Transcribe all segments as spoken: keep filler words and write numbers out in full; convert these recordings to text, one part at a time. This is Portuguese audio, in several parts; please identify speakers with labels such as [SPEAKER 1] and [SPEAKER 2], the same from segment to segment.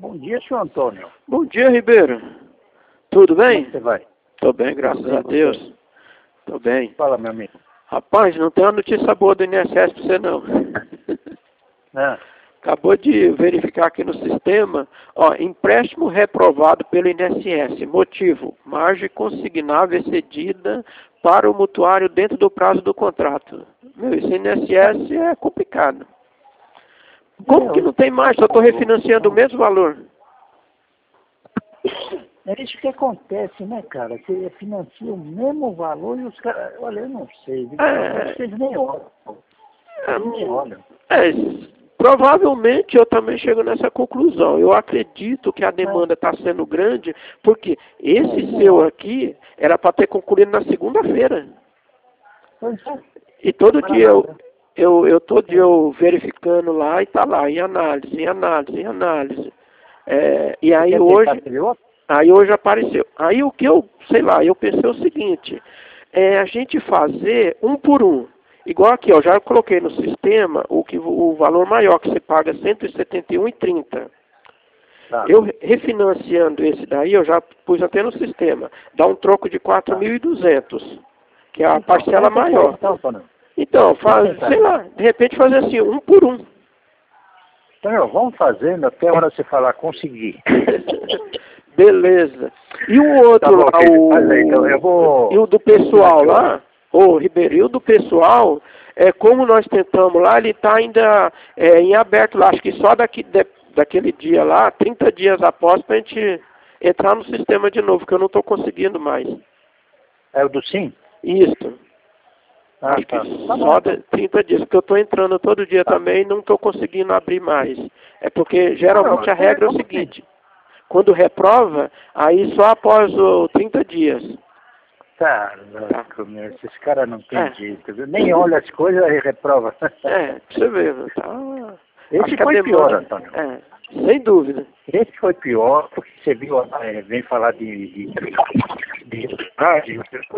[SPEAKER 1] Bom dia, senhor Antônio.
[SPEAKER 2] Bom dia, Ribeiro. Tudo bem?
[SPEAKER 1] Como você vai?
[SPEAKER 2] Tô bem, graças
[SPEAKER 1] bem,
[SPEAKER 2] a Deus. Tô bem.
[SPEAKER 1] Fala, meu amigo.
[SPEAKER 2] Rapaz, não tem uma notícia boa do I N S S pra você, não.
[SPEAKER 1] É.
[SPEAKER 2] Acabou de verificar aqui no sistema, ó, empréstimo reprovado pelo I N S S. Motivo, margem consignável excedida para o mutuário dentro do prazo do contrato. Meu, esse I N S S é complicado. Como que não tem mais? Só estou refinanciando o mesmo valor.
[SPEAKER 1] É isso que acontece, né, cara? Você financia o mesmo valor e os caras... Olha, eu não sei.
[SPEAKER 2] É,
[SPEAKER 1] Vocês nem olham.
[SPEAKER 2] é,
[SPEAKER 1] nem olham.
[SPEAKER 2] É, provavelmente eu também chego nessa conclusão. Eu acredito que a demanda está sendo grande, porque esse seu aqui era para ter concluído na segunda-feira.
[SPEAKER 1] Pois é.
[SPEAKER 2] E todo dia eu, eu, eu todo dia eu verificando lá e tá lá, em análise, em análise, em análise. É, e aí hoje, aí hoje apareceu. Aí o que eu, sei lá, eu pensei o seguinte, é a gente fazer um por um. Igual aqui, ó, já coloquei no sistema o, que, o valor maior que você paga cento e setenta e um reais e trinta centavos.
[SPEAKER 1] Tá.
[SPEAKER 2] Eu refinanciando esse daí, eu já pus até no sistema. Dá um troco de quatro mil e duzentos, que é a
[SPEAKER 1] Então,
[SPEAKER 2] parcela maior.
[SPEAKER 1] Então, Antônio.
[SPEAKER 2] Então, faz, sei lá, de repente fazer assim, um por um.
[SPEAKER 1] Então, vamos fazendo até a hora você falar conseguir.
[SPEAKER 2] Beleza. E o outro
[SPEAKER 1] Tá bom,
[SPEAKER 2] lá,
[SPEAKER 1] filho.
[SPEAKER 2] o,
[SPEAKER 1] Faz aí, então, eu vou...
[SPEAKER 2] e o do pessoal lá, ô Ribeiro, e o do pessoal, é, como nós tentamos lá, ele está ainda é, em aberto lá, acho que só daqui, de, daquele dia lá, trinta dias após, para a gente entrar no sistema de novo, que eu não estou conseguindo mais.
[SPEAKER 1] É o do Sim?
[SPEAKER 2] Isso.
[SPEAKER 1] Ah,
[SPEAKER 2] Acho
[SPEAKER 1] tá.
[SPEAKER 2] que
[SPEAKER 1] Tá
[SPEAKER 2] só
[SPEAKER 1] bom,
[SPEAKER 2] de trinta dias, porque eu estou entrando todo dia
[SPEAKER 1] tá.
[SPEAKER 2] também e não estou conseguindo abrir mais. É porque geralmente
[SPEAKER 1] Não,
[SPEAKER 2] a regra é o
[SPEAKER 1] como
[SPEAKER 2] seguinte, quando reprova, aí só após os trinta dias.
[SPEAKER 1] Tá, louco, meu. Esses caras não tem
[SPEAKER 2] É.
[SPEAKER 1] jeito, viu? Nem olha as coisas e reprova.
[SPEAKER 2] É, pra você ver, viu? Tá...
[SPEAKER 1] Esse
[SPEAKER 2] Acho que a
[SPEAKER 1] foi
[SPEAKER 2] demanda...
[SPEAKER 1] pior, Antônio.
[SPEAKER 2] É, sem dúvida.
[SPEAKER 1] Esse foi pior, porque você viu, é, vem falar de... de, de, de ah, de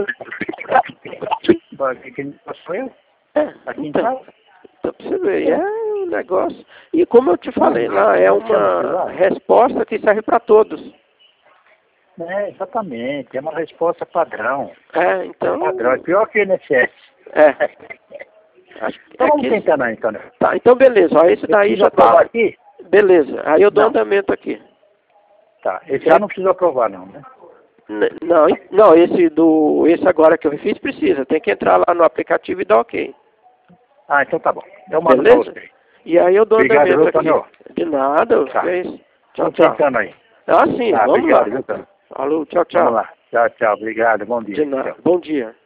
[SPEAKER 1] o que não passou eu?
[SPEAKER 2] É,
[SPEAKER 1] Aqui em
[SPEAKER 2] então,
[SPEAKER 1] casa?
[SPEAKER 2] então pra você ver, é um negócio... E como eu te falei lá, é uma resposta que serve para todos.
[SPEAKER 1] É, exatamente, é uma resposta padrão.
[SPEAKER 2] É, então...
[SPEAKER 1] É padrão, é pior que o I N S S.
[SPEAKER 2] É. Acho que
[SPEAKER 1] Então
[SPEAKER 2] é
[SPEAKER 1] vamos
[SPEAKER 2] que...
[SPEAKER 1] tentar não, Antônio.
[SPEAKER 2] Tá, então beleza, ó, esse daí já tá...
[SPEAKER 1] aqui?
[SPEAKER 2] Beleza, aí eu dou
[SPEAKER 1] Não.
[SPEAKER 2] andamento aqui.
[SPEAKER 1] Tá, esse já não precisa aprovar não, né?
[SPEAKER 2] N não, não, esse do... Esse agora que eu fiz precisa, tem que entrar lá no aplicativo e dar ok.
[SPEAKER 1] Ah, então tá bom. Eu mando pra você.
[SPEAKER 2] E aí eu dou
[SPEAKER 1] Obrigado,
[SPEAKER 2] andamento
[SPEAKER 1] viu,
[SPEAKER 2] aqui.
[SPEAKER 1] Antônio?
[SPEAKER 2] De nada,
[SPEAKER 1] Tá.
[SPEAKER 2] é isso. Tchau,
[SPEAKER 1] Vamos
[SPEAKER 2] tchau.
[SPEAKER 1] tentando aí.
[SPEAKER 2] Ah, sim,
[SPEAKER 1] Tá,
[SPEAKER 2] vamos
[SPEAKER 1] obrigado,
[SPEAKER 2] lá.
[SPEAKER 1] viu, Antônio?
[SPEAKER 2] Falou, tchau, tchau.
[SPEAKER 1] Vamos lá. Tchau, tchau. Obrigado. Bom dia.
[SPEAKER 2] De nada.
[SPEAKER 1] Tchau.
[SPEAKER 2] Bom dia.